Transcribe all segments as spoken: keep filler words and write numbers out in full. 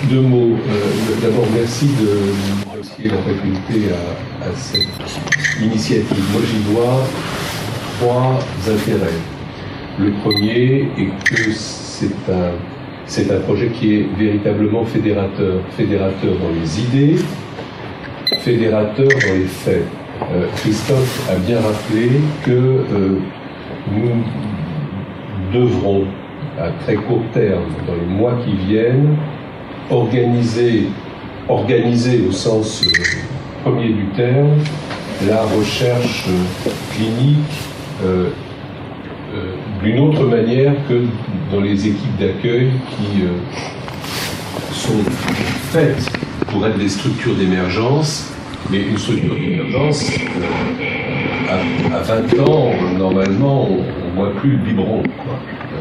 Deux mots. Euh, D'abord, merci de associer la faculté à, à cette initiative. Moi, j'y vois trois intérêts. Le premier est que c'est un, c'est un projet qui est véritablement fédérateur. Fédérateur dans les idées, fédérateur dans les faits. Euh, Christophe a bien rappelé que euh, nous devrons, à très court terme, dans les mois qui viennent, organiser, organiser au sens euh, premier du terme, la recherche euh, clinique euh, euh, d'une autre manière que dans les équipes d'accueil qui euh, sont faites pour être des structures d'émergence, mais une structure d'émergence, euh, à, à vingt ans, normalement, on ne voit plus le biberon, quoi.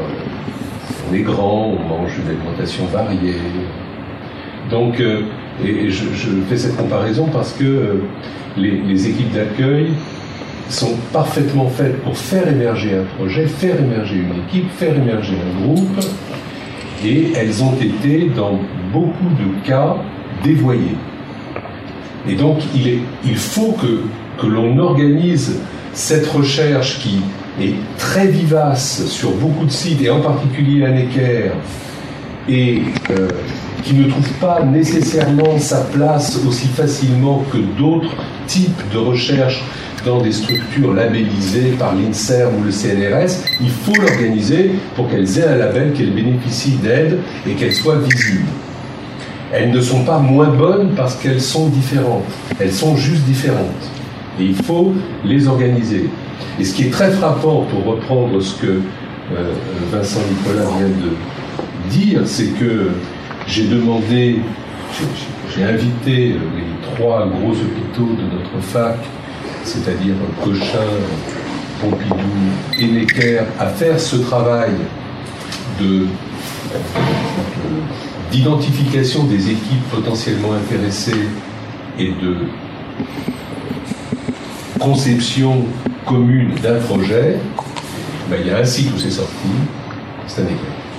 On est grand, on mange une alimentation variée. Donc, euh, et, et je, je fais cette comparaison parce que euh, les, les équipes d'accueil sont parfaitement faites pour faire émerger un projet, faire émerger une équipe, faire émerger un groupe, et elles ont été, dans beaucoup de cas, dévoyées. Et donc, il, est, il faut que, que l'on organise cette recherche qui est très vivace sur beaucoup de sites, et en particulier à Necker, et euh, qui ne trouve pas nécessairement sa place aussi facilement que d'autres types de recherche dans des structures labellisées par l'INSERM ou le C N R S. Il faut l'organiser pour qu'elles aient un label, qu'elles bénéficient d'aide et qu'elles soient visibles. Elles ne sont pas moins bonnes parce qu'elles sont différentes. Elles sont juste différentes. Et il faut les organiser. Et ce qui est très frappant, pour reprendre ce que euh, Vincent Nicolas vient de dire, c'est que j'ai demandé, j'ai, j'ai invité les trois gros hôpitaux de notre fac, c'est-à-dire Cochin, Pompidou et Necker, à faire ce travail de, de, d'identification des équipes potentiellement intéressées et de conception commune d'un projet. Ben, il y a un site où c'est sorti, c'est un Necker.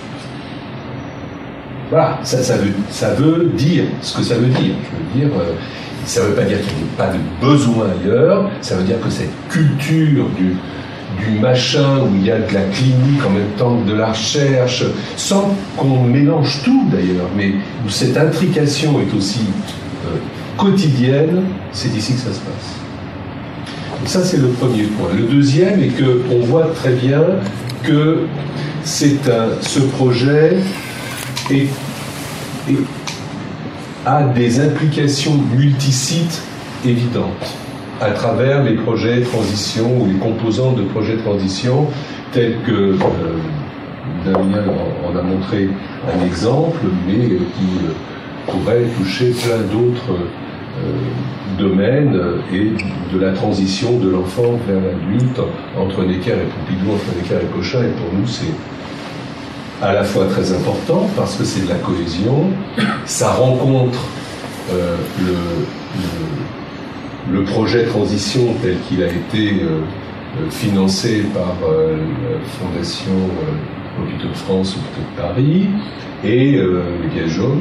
Voilà, ça, ça, veut, ça veut dire ce que ça veut dire. Je veux dire, euh, ça ne veut pas dire qu'il n'y a pas de besoin ailleurs, ça veut dire que cette culture du, du machin où il y a de la clinique en même temps que de la recherche, sans qu'on mélange tout d'ailleurs, mais où cette intrication est aussi euh, quotidienne, c'est ici que ça se passe. Donc ça, c'est le premier point. Le deuxième est qu'on voit très bien que c'est un, ce projet est, est, a des implications multisites évidentes à travers les projets de transition ou les composantes de projets de transition tels que euh, Damien en a montré un exemple, mais qui euh, pourrait toucher plein d'autres euh, domaines et de la transition de l'enfant vers l'adulte entre Necker et Pompidou, entre Necker et Cochin, et pour nous c'est à la fois très important parce que c'est de la cohésion, ça rencontre euh, le, le, le projet transition tel qu'il a été euh, financé par euh, la Fondation euh, Hôpitaux de France, Hôpitaux de Paris et euh, les Pièges jaunes,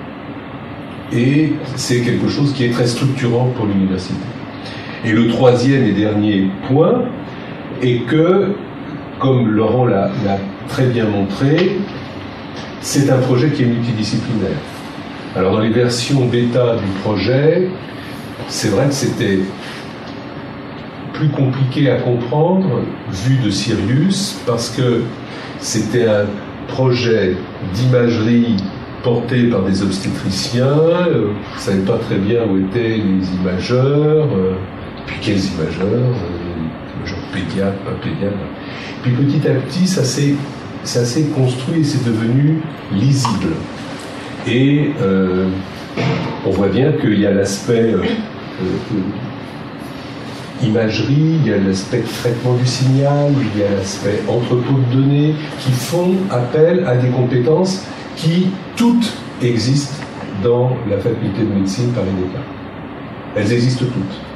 et c'est quelque chose qui est très structurant pour l'université. Et le troisième et dernier point est que, comme Laurent l'a, l'a très bien montré, c'est un projet qui est multidisciplinaire. Alors dans les versions bêta du projet, c'est vrai que c'était plus compliqué à comprendre vu de Sirius, parce que c'était un projet d'imagerie porté par des obstétriciens, euh, on ne savait pas très bien où étaient les imageurs, euh, puis quels imageurs, euh, genre pédiatre, pas pédiatre. Puis petit à petit, ça s'est, ça s'est construit et c'est devenu lisible. Et euh, on voit bien qu'il y a l'aspect euh, euh, imagerie, il y a l'aspect traitement du signal, il y a l'aspect entrepôt de données, qui font appel à des compétences qui toutes existent dans la faculté de médecine Paris-Descartes. Elles existent toutes.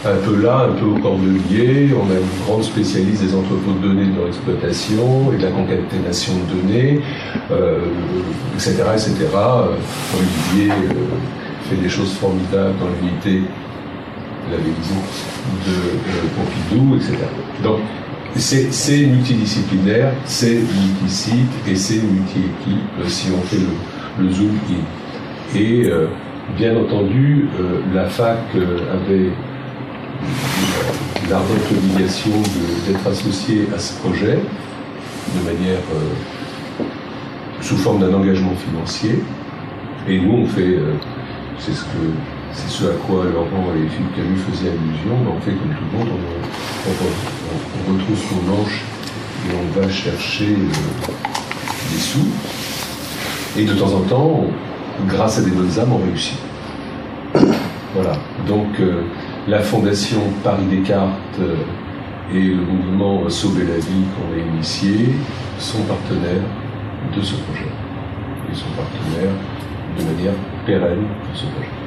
un peu là, un peu au cordelier. On a une grande spécialiste des entrepôts de données de leur exploitation et de la concaténation de données, euh, et cetera, et cetera. Olivier euh, fait des choses formidables dans l'unité, l'avait dit, de euh, Pompidou, et cetera. Donc, c'est multidisciplinaire, c'est multisite et c'est multi-équipe si on fait le, le zoom in. Et euh, bien entendu, euh, la fac euh, avait l'ardente obligation d'être associée à ce projet de manière euh, sous forme d'un engagement financier. Et nous, on fait, euh, c'est ce que c'est ce à quoi Laurent et Philippe Camus faisaient allusion, mais on fait comme tout le monde, on, on, on, on retrouve son manche et on va chercher euh, des sous. Et de temps en temps, on, grâce à des bonnes âmes, on réussit. Voilà. Donc, euh, la Fondation Paris Descartes euh, et le mouvement Sauver la vie qu'on a initié sont partenaires de ce projet. Ils sont partenaires de manière pérenne de ce projet.